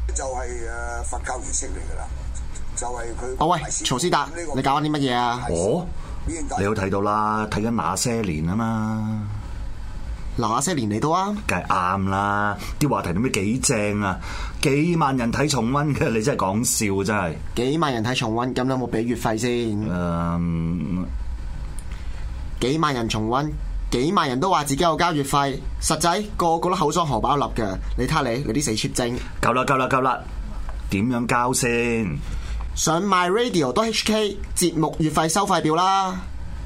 就係佛教儀式嚟㗎啦，就係佢。 哦喂，曹思達，你搞緊啲乜嘢啊？ 哦，你有睇到啦，睇緊那些年啊嘛。 那些年嚟到啊， 梗係啱啦！啲話題點解幾正啊？幾萬人睇重溫嘅，你真係講笑真係。 幾萬人睇重溫，咁有冇俾月費先？幾萬人重溫，幾萬人都話自己有交月費，實際個個都口裝荷包粒嘅。你睇下你啲死 cheap 精！ 夠啦！點樣交先？ 上 myradio.hk 節目月費收費表啦。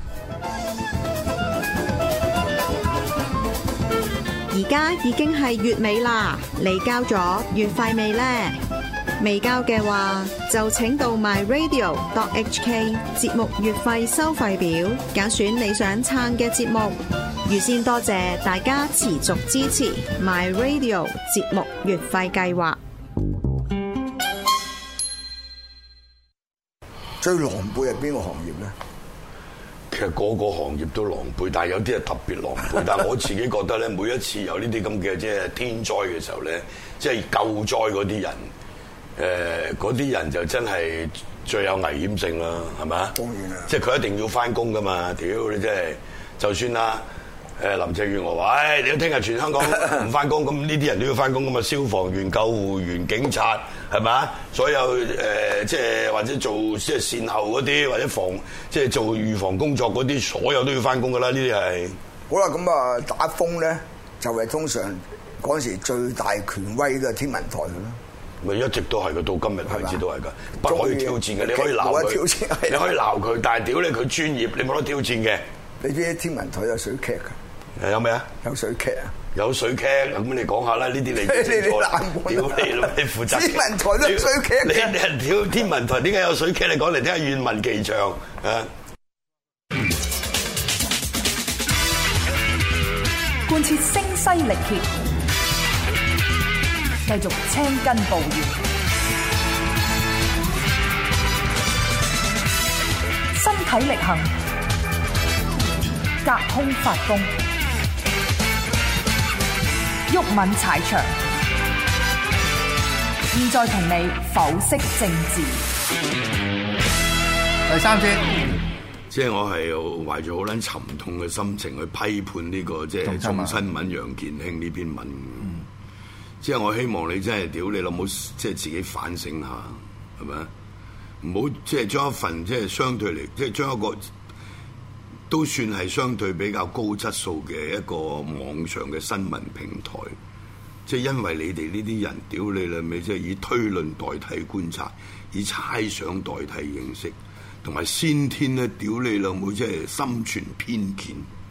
而家已經係月尾啦，你交咗月費未呢？未交嘅話，就請到 myradio.hk 節目月費收費表，揀選你想撐嘅節目。預先多謝大家持續支持 myradio 節目月費計劃。 最狼狽係邊個行業呢？ 其實個個行業都狼狽，但係有啲係特別狼狽。但係我自己覺得咧，每一次有呢啲咁嘅即係天災嘅時候咧，即係救災嗰啲人，嗰啲人就真係最有危險性啦，係咪啊？ 當然啦， 即係佢一定要翻工噶嘛。屌你真係，就算啦。林鄭月娥話：你都聽日全香港唔翻工，咁呢啲人都要翻工噶嘛？消防員、救護員、警察，係咪啊？所有即係或者做即係善後嗰啲，或者即係做預防工作嗰啲，所有都要翻工噶啦。呢啲係好啦，咁啊打風咧，就係通常嗰陣時最大權威嘅天文台咯。 咪一直都係嘅，到今日為止都係㗎，不可以挑戰嘅。你可以鬧佢，你可以鬧佢，但係屌你佢專業，你冇得挑戰嘅。 你知天文台有水劇㗎？ 有咩啊？ 有水劇啊！ 有水劇，咁你講下啦。呢啲你清楚。屌你負責。天文台都有水劇。你人屌天文台點解有水劇？你講嚟聽下，願聞其詳啊！ 貫徹聲嘶力竭，繼續青筋暴現，身體力行，隔空發功。毓民踩場，現在同你剖析政治。 第三節， 即係我係懷住好撚沉痛嘅心情去批判呢個即係眾新聞楊健興呢篇文。即係我希望你真係屌你老母，即係自己反省下，係咪啊？唔好即係將一份即係相對嚟，即係將一個都算係相對比較高質素嘅一個網上嘅新聞平台，即係因為你哋呢啲人屌你啦，咪即係以推論代替觀察，以猜想代替認識，同埋先天咧屌你啦，冇即係心存偏見。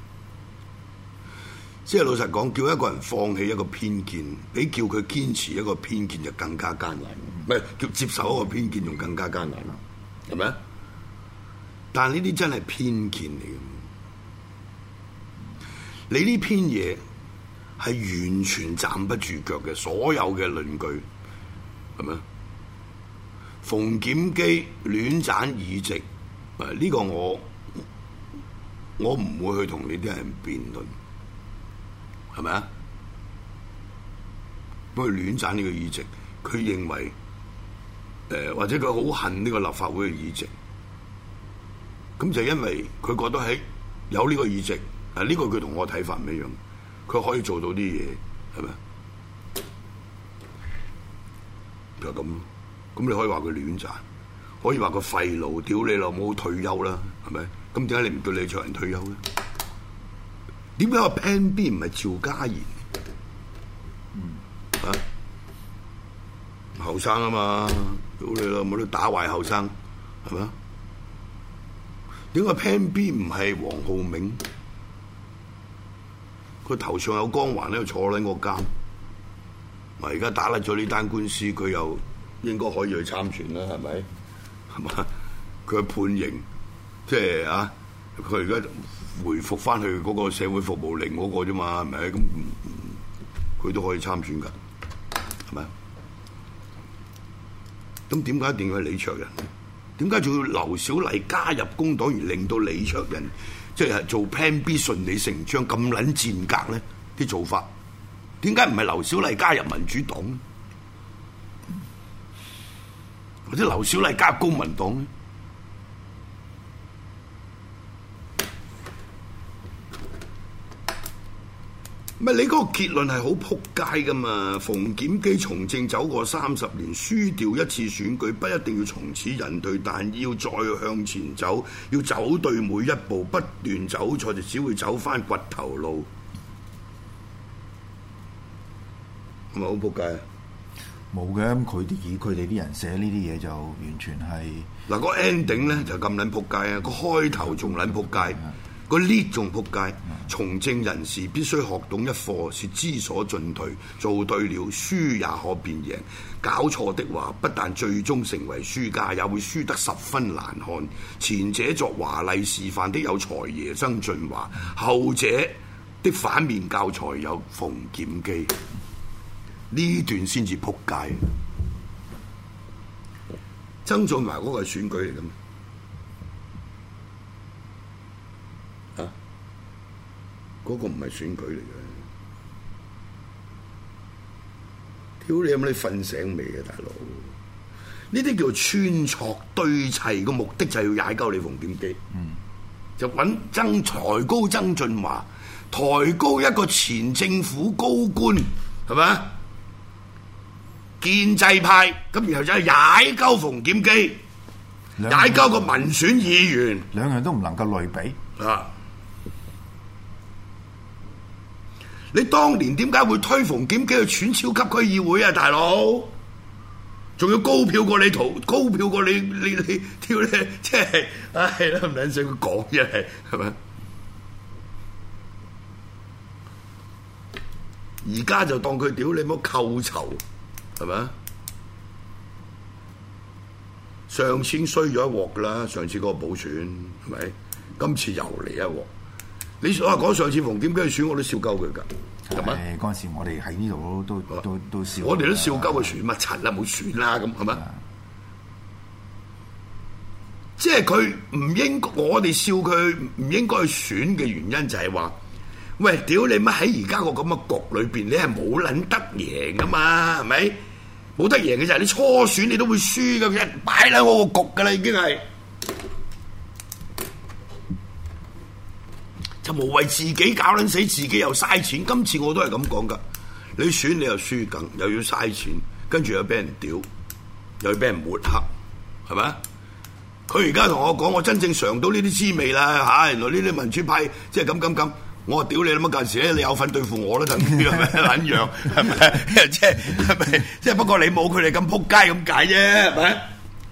即係老實講，叫一個人放棄一個偏見，比叫佢堅持一個偏見就更加艱難。唔係叫接受一個偏見，仲更加艱難啦，係咪啊？但係呢啲真係偏見嚟嘅。你呢篇嘢係完全站不住腳嘅，所有嘅論據係咪？馮檢基亂斬議席，呢個我唔會去同你啲人辯論，係咪啊？不過亂斬呢個議席，佢認為或者佢好恨呢個立法會嘅議席。咁就因為佢覺得喺有呢個議席，呢個佢同我睇法唔一樣，佢可以做到啲嘢，係咪？就咁，咁你可以話佢亂賺，可以話佢廢老，屌你老母退休啦，係咪？咁點解你唔叫李卓人退休咧？點解個 Plan B 唔係趙家賢？後生啊嘛，屌你老母都打壞後生，係咪？點解 Plan B 唔係黃浩銘？佢頭上有光環喺度坐喺個監，咪而家打甩咗呢單官司，佢又應該可以去參選啦，係咪？係嘛？佢判刑，即係啊，佢而家回復翻去嗰個社會服務令嗰個啫嘛，係咪？咁佢都可以參選㗎，係咪？咁點解一定要係李卓人？點解仲要劉小麗加入工黨而令到李卓人即係做 Plan B 順理成章咁撚賤格咧？啲做法點解唔係劉小麗加入民主黨？ 或者劉小麗加入公民黨咧？唔係你嗰個結論係好撲街噶嘛？馮檢基從政走過30年，輸掉一次選舉，不一定要從此隱退，但要再向前走，要走對每一步，不斷走錯就只會走翻掘頭路，係咪好撲街啊？ 冇嘅，咁佢哋啲人寫呢啲嘢就完全係嗱，個 ending 咧就咁撚撲街啊！個開頭仲撚撲街。個 lead 仲撲街，從政人士必須學懂一課，是知所進退，做對了，輸也可變贏；搞錯的話，不但最終成為輸家，也會輸得十分難看。前者作華麗示範的有財爺曾俊華，後者的反面教材有馮檢基。呢段先至撲街。曾俊華嗰個係選舉嚟㗎嘛？嗰個唔係選舉嚟嘅，屌你有冇你瞓醒未啊，大佬？呢啲叫穿錯對齊，個目的就係要踩鳩你馮檢基，就揾抬高曾俊華，抬高一個前政府高官，係咪？建制派，咁然後就係踩鳩馮檢基，踩鳩個民選議員， 兩樣都唔能夠類比啊！你當年點解會推馮檢基去選超級區議會啊，大佬？仲要高票過你高票過你挑咧，即係唉都唔撚想佢講啫，係咪？而家就當佢屌你冇扣酬，係咪？上次衰咗一鑊噶啦，上次嗰個補選係咪？今次又嚟一鑊。你講上次馮檢基去選，我都笑鳩佢㗎，係咪？ 嗰陣時我哋喺呢度都笑， 我哋都笑鳩佢選乜柒啦，冇選啦，咁係咪？即係佢唔應，我哋笑佢唔應該去選嘅原因就係話，喂，屌你乜喺而家個咁嘅局裏邊，你係冇撚得贏㗎嘛，係咪？冇得贏嘅就係你初選你都會輸㗎，一擺喺我個局㗎啦，已經係。就無謂自己搞撚死自己又嘥錢，今次我都係咁講噶。你選你又輸緊，又要嘥錢，跟住又俾人屌，又要俾人抹黑，係咪？佢而家同我講，我真正嘗到呢啲滋味啦嚇！原來呢啲民主派即係咁，我話屌你乜陣時咧，你有份對付我啦，等於係咪撚樣？係咪？即係不過你冇佢哋咁撲街咁解啫，係咪？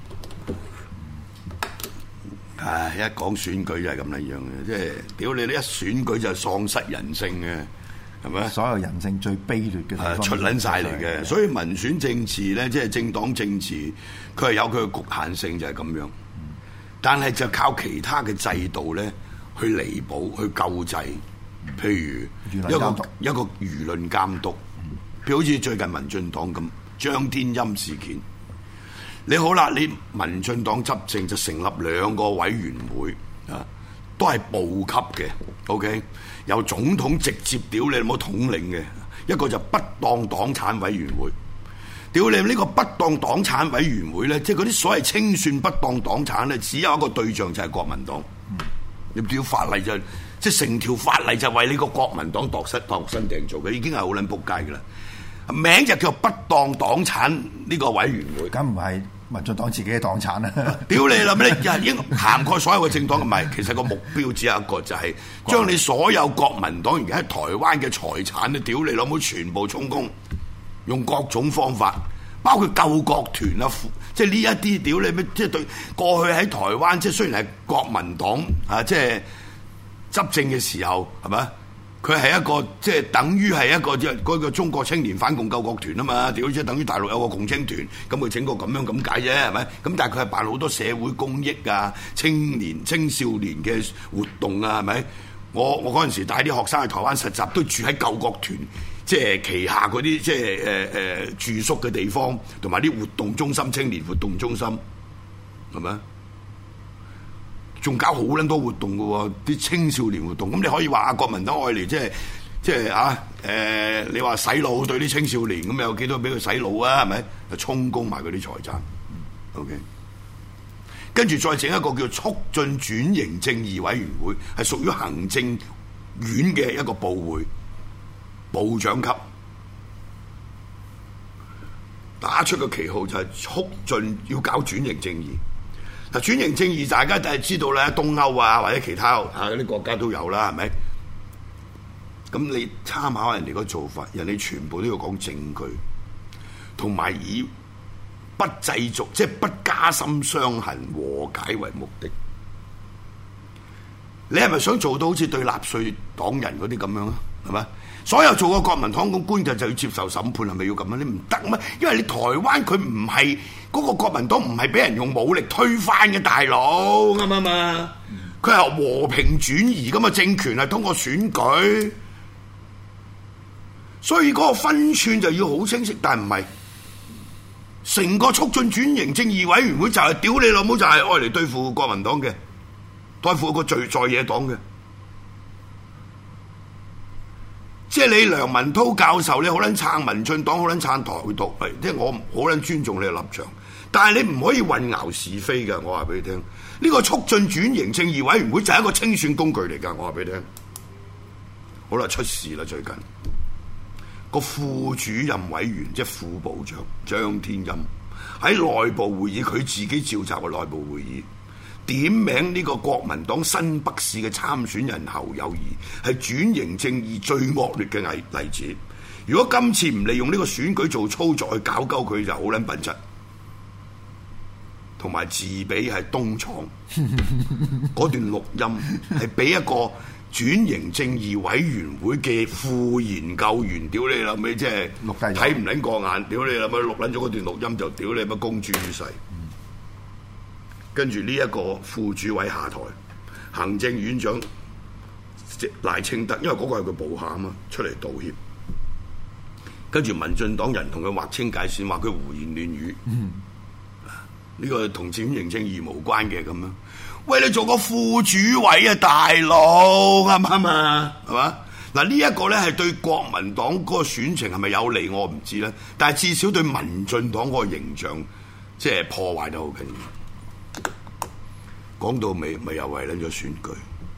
唉，一講選舉就係咁樣嘅，即係屌你！一選舉就喪失人性嘅，係咪？所有人性最卑劣嘅地方出撚晒嚟嘅，所以民選政治咧，即係政黨政治，佢係有佢嘅局限性，就係咁樣。但係就靠其他嘅制度咧，去彌補、去救濟。譬如一個輿論監督，譬如好似最近民進黨咁張天欽事件。你好啦，你民進黨執政就成立2個委員會啊，都係部級嘅 ，OK， 由總統直接屌你冇統領嘅，一個就不當黨產委員會，屌你呢個不當黨產委員會咧，即係嗰啲所謂清算不當黨產咧，只有一個對象就係國民黨，你條法例就即係成條法例就為呢個國民黨度身訂造嘅，已經係好撚仆街㗎啦，名就叫不當黨產呢個委員會， 咁唔係民進黨自己嘅黨產啦， 屌你啦！你已經涵蓋所有嘅政黨，唔係，其實個目標只有一個，就係將你所有國民黨而家喺台灣嘅財產咧，屌你老母全部充公，用各種方法，包括救國團啊，即係呢一啲屌你咩？即係對過去喺台灣，即係雖然係國民黨啊，即係執政嘅時候，係咪？佢係一個即係等於係一個即係嗰個中國青年反共救國團啊嘛，屌即係等於大陸有個共青團，咁佢整個咁樣咁解啫，係咪？咁但係佢係辦好多社會公益啊、青少年嘅活動啊，係咪？我嗰陣時帶啲學生去台灣實習，都住喺救國團即係旗下嗰啲即係住宿嘅地方，同埋啲活動中心、青年活動中心，係咪？仲搞好撚多活動嘅喎，啲青少年活動，咁你可以話啊，國民黨愛嚟即係啊你話洗腦對啲青少年，咁有幾多俾佢洗腦啊？係咪？就充公埋嗰啲財產， OK， 跟住再整一個叫促進轉型正義委員會，係屬於行政院嘅一個部會，部長級。打出個旗號就係促進要搞轉型正義。嗱，轉型正義大家就係知道啦，東歐啊或者其他嗰啲國家都有啦，係咪？咁你參考人哋個做法，人哋全部都要講證據，同埋以不製造即係不加深傷痕和解為目的。你係咪想做到好似對納粹黨人嗰啲咁樣啊？係咪？所有做過國民黨嘅官就要接受審判，係咪要咁樣？你唔得咩？因為你台灣佢唔係嗰個國民黨，唔係俾人用武力推翻嘅，大佬啱唔啱啊？佢係和平轉移咁嘅政權，係通過選舉，所以嗰個分寸就要好清晰，但係唔係成個促進轉型正義委員會就係屌你老母，就係愛嚟對付國民黨嘅，對付個罪在野黨嘅。即係你梁文韜教授，你好撚撐民進黨，好撚撐台獨，即係我好撚尊重你嘅立場，但係你唔可以混淆是非嘅。我話俾你聽，呢個促進轉型正義委員會就係一個清算工具嚟㗎。我話俾你聽，好啦，出事啦，最近個副主任委員即係副部長張天欽喺內部會議，佢自己召集嘅內部會議，點名呢個國民黨新北市嘅參選人侯友宜係轉型正義最惡劣嘅例子。如果今次唔利用呢個選舉做操作去搞鳩佢，就好撚笨質，同埋自比係東廠嗰段錄音係俾一個轉型正義委員會嘅副研究員，屌你老味，即係睇唔撚過眼，屌你老味，錄撚咗嗰段錄音就屌你乜公諸於世。跟住呢一個副主委下台，行政院長賴清德，因為嗰個係佢部下啊嘛，出嚟道歉。跟住民進黨人同佢劃清界線，話佢胡言亂語。呢個同轉型正義無關嘅咁樣。喂，你做個副主委啊，大佬啱唔啱啊？係嘛？嗱，呢一個咧係對國民黨嗰個選情係咪有利我唔知咧，但係至少對民進黨嗰個形象即係破壞得好緊要。講到尾，咪又為撚咗選舉。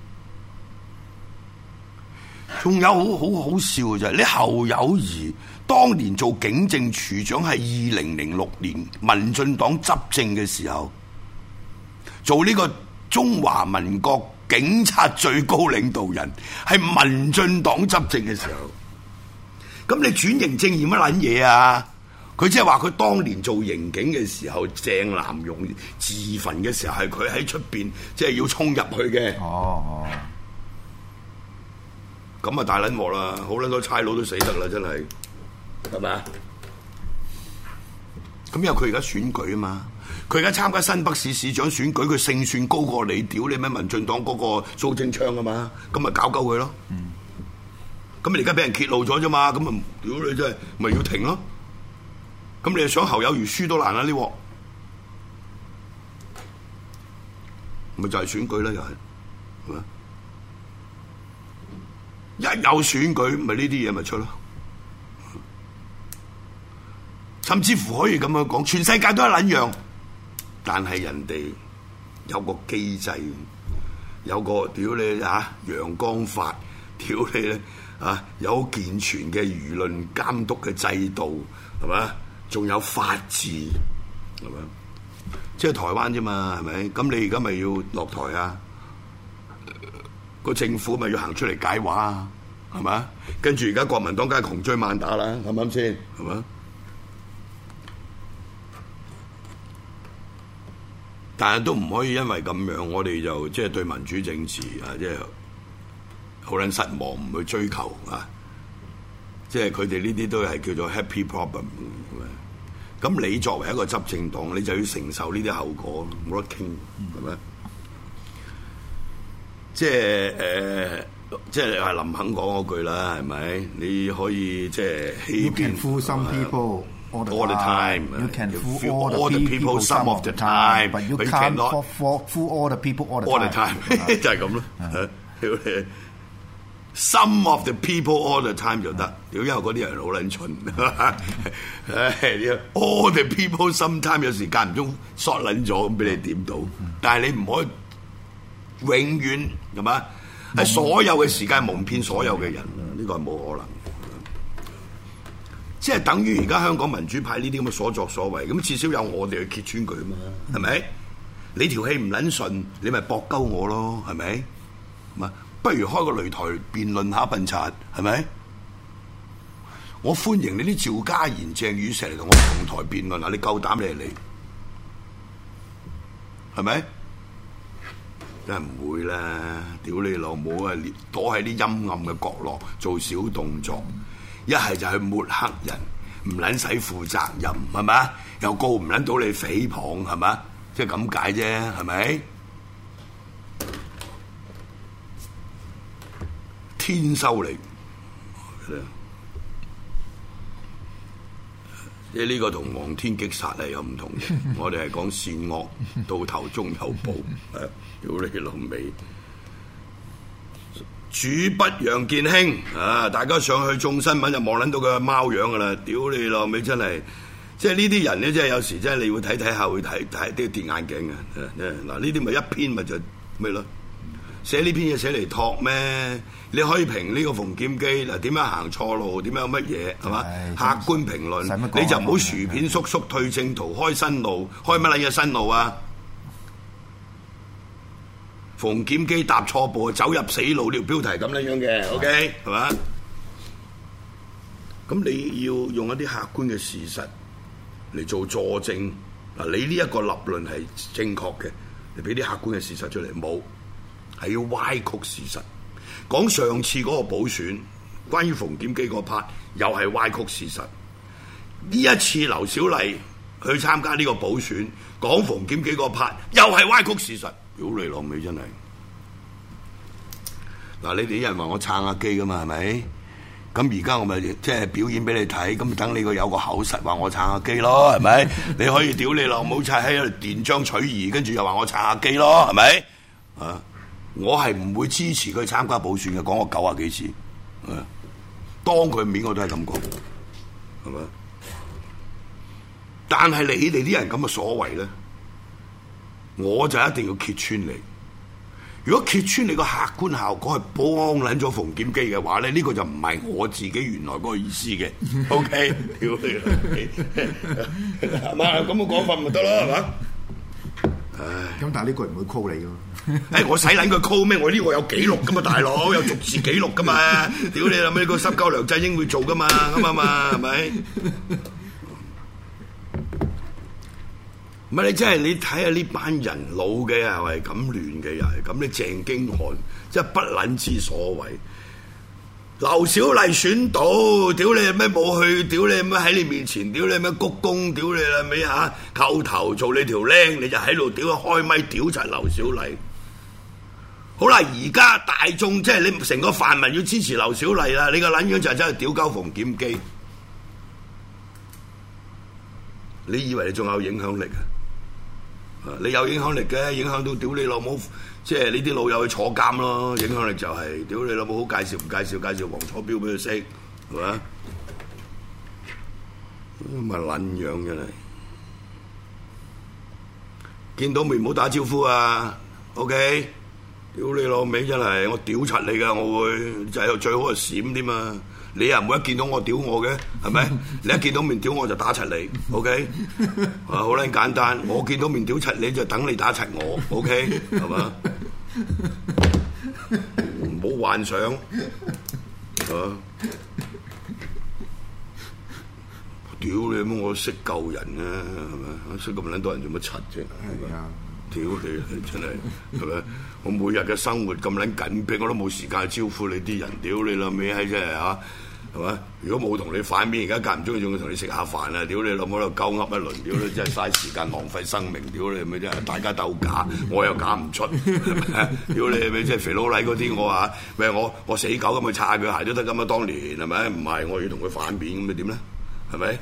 仲有好笑嘅就係，你侯友宜當年做警政處長係2006年民進黨執政嘅時候，做呢個中華民國警察最高領導人，係民進黨執政嘅時候。咁你轉型正義乜撚嘢啊？佢即係話佢當年做刑警嘅時候，鄭南榕自焚嘅時候係佢喺出邊，即係要衝入去嘅。哦，咁啊大撚鑊啦，好撚多差佬都死得啦，真係，係咪啊？咁因為佢而家選舉啊嘛，佢而家參加新北市市長選舉，佢勝算高過你，屌你咩民進黨嗰個蘇貞昌啊嘛，咁咪搞鳩佢咯。咁你而家俾人揭露咗啫嘛，咁啊屌你真係，咪要停咯。咁你又想侯友宜輸都難啦呢鑊，咪就係選舉啦又係，係嘛？一有選舉，咪呢啲嘢咪出咯。甚至乎可以咁樣講，全世界都係撚樣，但係人哋有個機制，有個屌你嚇陽光法，屌你咧啊有健全嘅輿論監督嘅制度，係嘛？仲有法治，係咪？即係台灣啫嘛，係咪？咁你而家咪要落台啊？個政府咪要行出嚟解話啊？係嘛？跟住而家國民黨梗係窮追猛打啦，啱唔啱先？係嘛？但係都唔可以因為咁樣，我哋就即係對民主政治啊，即係好撚失望，唔去追求啊！即係佢哋呢啲都係叫做 happy problem。咁你作為一個執政黨，你就要承受呢啲後果，冇得傾，係咪？即係林肯講嗰句啦，係咪？你可以即係欺騙 fool some people all the time. You can fool all the people some of the time, but you can't fool all the people all the time. 就係咁咯。 Some of the people all the time 就得，因為嗰啲人好撚蠢。all the people sometime 有時間唔中索撚咗咁俾你點到，但係你唔可以永遠係嘛？喺所有嘅時間蒙騙所有嘅人，呢個係冇可能。即係等於而家香港民主派呢啲咁嘅所作所為，咁至少有我哋去揭穿佢啊嘛，係咪？你條氣唔撚順，你咪駁鳩我咯，係咪？嘛，不如開個擂台辯論下笨賊，係咪？我歡迎你啲趙家賢、鄭宇碩嚟同我同台辯論啊！你夠膽你嚟，係咪？梗係唔會啦！屌你老母啊！躲喺啲陰暗嘅角落做小動作，一係就去抹黑人，唔撚使負責任，係咪？又告唔撚到你誹謗，係咪？即係咁解啫，係咪？天收嚟，即係呢個同黃天擊殺係有唔同嘅。我哋係講善惡，到頭終有報。屌你老味！主筆楊健興啊！大家上去眾新聞就望撚到佢個貓樣噶啦！屌你老味真係，即係呢啲人咧，即係有時真係你會睇下會睇都要跌眼鏡嘅。嗱呢啲咪一篇咪就咩咯？寫呢篇嘢寫嚟托咩？你可以評呢個馮檢基嗱點樣行錯路，點樣有乜嘢係嘛？客觀評論，你就唔好薯片叔叔退正途開新路，開乜撚嘢新路啊？馮檢基踏錯步走入死路，呢條標題咁樣嘅 ，OK 係嘛？咁你要用一啲客觀嘅事實嚟做佐證嗱，你呢一個立論係正確嘅，你俾啲客觀嘅事實出嚟冇，係要歪曲事實。講上次嗰個補選，關於馮檢基嗰 part 又係歪曲事實。呢一次劉小麗去參加呢個補選，講馮檢基嗰 part 又係歪曲事實。屌你老味真係！嗱，你哋啲人話我撐下機噶嘛，係咪？咁而家我咪即係表演俾你睇，咁等你個有個口實話我撐下機咯，係咪？你可以屌你老母柒喺度斷章取義，跟住又話我撐下機咯，係咪？啊！我係唔會支持佢參加補選嘅，講過90幾次。當佢面我都係咁講，係咪？但係你哋啲人咁嘅所為咧，我就一定要揭穿你。如果揭穿你個客觀效果係幫撚咗馮檢基嘅話咧，呢個就唔係我自己原來嗰個意思嘅。OK， 屌你啦，係嘛？咁嘅講法咪得咯，係嘛？ 咁但係呢個唔會 call 你㗎。 我使撚佢 call 咩？我呢個有記錄噶嘛，大佬有逐字記錄噶嘛。屌你啦，咩個濕鳩梁振英會做噶嘛，咁啊嘛，係咪？唔係你真係你睇下呢班人老嘅又係咁亂嘅又係咁，你鄭經翰真係不撚之所謂。劉小麗選到，屌你咩冇去？屌你咩喺你面前？屌你咩鞠躬？屌你啦咩嚇？叩頭做你條僆，你就喺度屌開咪屌柒劉小麗。好啦，而家大眾即係你成個泛民要支持劉小麗啦，你個撚樣就係真係屌鳩馮檢基。你以為你仲有影響力啊？你有影響力嘅，影響到屌你老母，即係你啲老友去坐監咯。影響力就係屌你老母，好介紹唔介紹？介紹黃楚標俾佢識，係咪？咁啊撚樣真係，見到面唔好打招呼啊 ！OK， 屌你老味真係，我屌柒你噶，我會就係最好係閃添嘛。你又唔會一見到我屌我嘅，係咪？你一見到面屌我就打柒你 ，OK？ 好撚簡單，我見到面屌柒你就等你打柒我 ，OK？ 係嘛？唔好幻想，啊！屌你乜我識救人啊，係咪？識咁撚多人做乜柒啫？係啊！屌你真係係咪？我每日嘅生活咁撚緊迫，我都冇時間招呼你啲人。屌你老味閪真係嚇，係嘛？如果冇同你反面，而家間唔中仲要同你食下飯啊！屌你老母喺度鳩噏一輪，屌你真係嘥時間浪費生命！屌你咪真係大家鬥假，我又假唔出，係咪？屌你咪即係肥佬黎嗰啲，我話咩？我死狗咁去擦佢鞋都得咁啊！當年係咪？唔係我要同佢反面咁，咪點咧？係咪？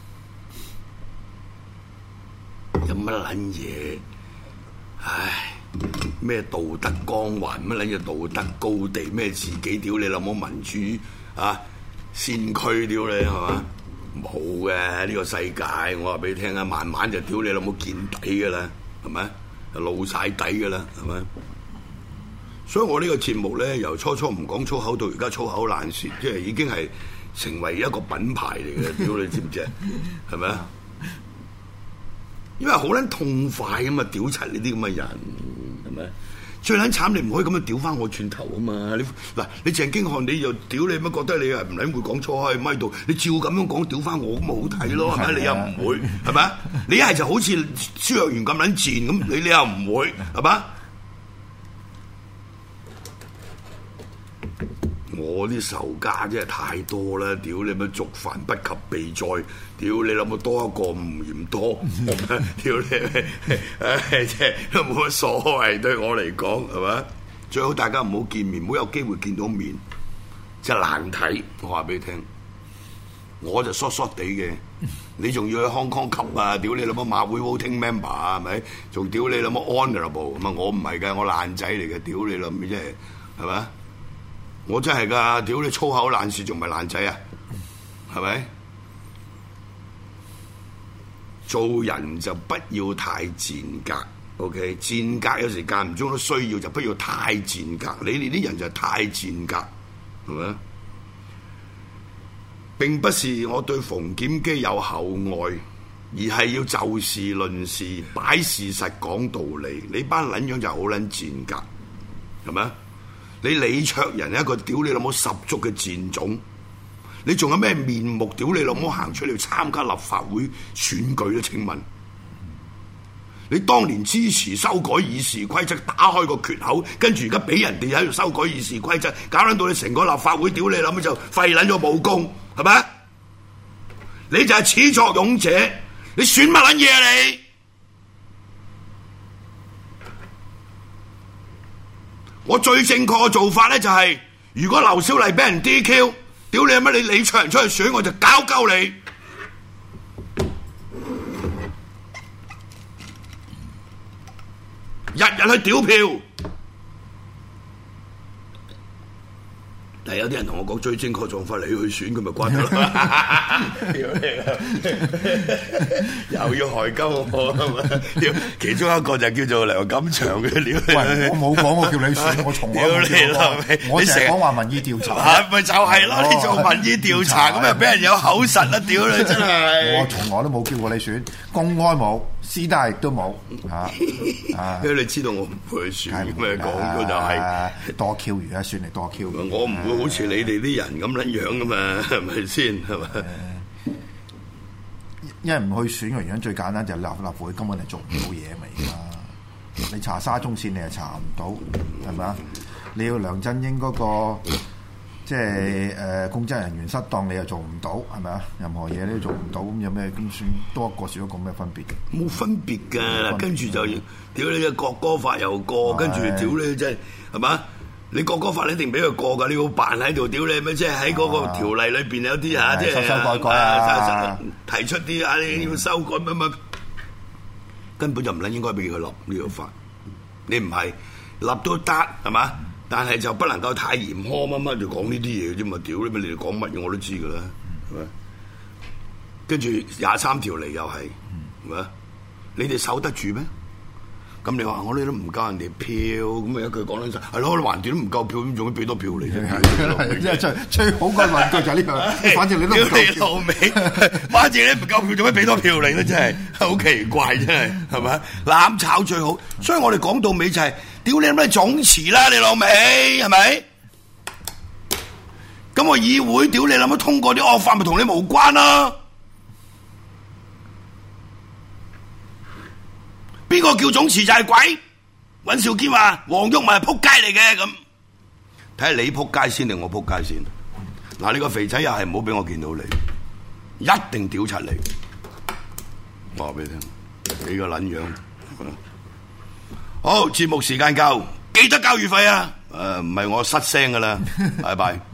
有乜撚嘢？唉， 咩道德光環，乜撚嘢道德高地，咩自己屌你老母民主啊先驅屌你係嘛？冇嘅呢個世界，我話俾你聽啊，慢慢就屌你老母見底噶啦，係咪？露晒底噶啦，係咪？所以我呢個節目咧，由初唔講粗口到而家粗口爛舌，即係已經係成為一個品牌嚟嘅，屌你知唔知啊？係咪啊？因為好撚痛快啊嘛，屌柒呢啲咁嘅人，係咪？最撚慘，你唔可以咁樣屌翻我轉頭啊嘛！你鄭經翰你又屌你乜覺得你係唔撚會講粗口喺咪度？你照咁樣講屌翻我咁咪好睇咯，係咪？你又唔會係咪？你一係就好似蕭若元咁撚賤咁，你又唔會係嘛？我啲仇家真係太多啦！屌你乜族繁不及備載，屌你諗到多一個唔嫌多，屌你，唉，即係都冇乜所謂對我嚟講係嘛？最好大家唔好見面，唔好有機會見到面，即係難睇。我話俾你聽，我就疏地嘅，你仲要去康康級啊？屌你諗乜馬會 voting member 啊？係咪？仲屌你諗乜 honorable？咁啊，我唔係㗎，我爛仔嚟嘅，屌你諗咩真係係咪？我真係㗎，屌你粗口爛舌仲唔係爛仔啊？係咪？做人就不要太賤格 ，OK？ 賤格有時間唔中都需要，就不要太賤格。你哋啲人就太賤格，係咪？並不是我對馮檢基有厚愛，而係要就事論事，擺事實講道理。你班撚樣就好撚賤格，係咪？你李卓人一個屌你老母十足嘅賤種，你仲有咩面目屌你老母行出嚟參加立法會選舉咧？請問你當年支持修改議事規則，打開個缺口，跟住而家俾人哋喺度修改議事規則，搞撚到你成個立法會屌你老母就廢撚咗武功，係咪？你就係始作俑者，你選乜撚嘢啊你？我最正確嘅做法咧就係、是，如果劉小麗俾人 DQ， 屌你乜你李卓人出去選，我就搞鳩你。日日去屌票。但係有啲人同我講最正確做法，你去選佢咪關咗啦？又要害鳩我係嘛？其中一個就叫做梁錦祥嘅料。 喂，我冇講我叫你選，我從來冇講。我成日講話民意調查， 咪就係咯？你做民意調查咁又俾人有口實啦！屌你真係。 我從來都冇叫過你選，公開冇，私底亦都冇嚇。 因為你知道我唔會選，咁咪講咗就係多 Q 餘啊，選嚟多 Q。 我唔會好似你哋啲人咁撚樣噶嘛，係咪先？係咪？ 因為唔去選嘅原因最簡單就係立會根本係做唔到嘢嘛，而家你查沙中線你係查唔到，係咪啊？你要梁振英嗰個即係公職人員失當，你又做唔到，係咪啊？任何嘢你都做唔到，咁有咩咁算多一個少一個咩分別？ 冇分別㗎，跟住就屌你嘅國歌法又過，跟住屌你真係係嘛？你國歌法你一定俾佢過㗎，你要辦喺度屌你咩？即係喺嗰個條例裏邊有啲嚇，即係修改啊， 提出啲啊，你要修改乜，根本就唔撚應該俾佢立呢個法。你唔係立都得係嘛？但係就不能夠太嚴苛乜就講呢啲嘢啫嘛！屌你咪你哋講乜嘢我都知㗎啦，係咪？跟住23條嚟又係，係咪？你哋守得住咩？咁你話我哋都唔夠人哋票，咁咪一句講得晒，係咯，橫掂都唔夠票，咁仲要俾多票你啫？ 即係最好個論據就係呢個，反正你都唔夠票， 反正你唔夠票，做咩俾多票你咧？真係好奇怪，真係係咪？攬炒最好，所以我哋講到尾就係、是，屌你咁多總辭啦，你老味係咪？咁我議會屌你諗乜通過啲惡法，咪同你無關啦？邊個叫總辭就係鬼？尹兆堅話黃毓民係撲街嚟嘅，咁睇下你撲街先定我撲街先。嗱，呢個肥仔又係唔好俾我見到你，一定屌柒你。我話俾你聽，你個撚樣。好，節目時間夠，記得交月費啊！唔係我失聲噶啦，拜拜。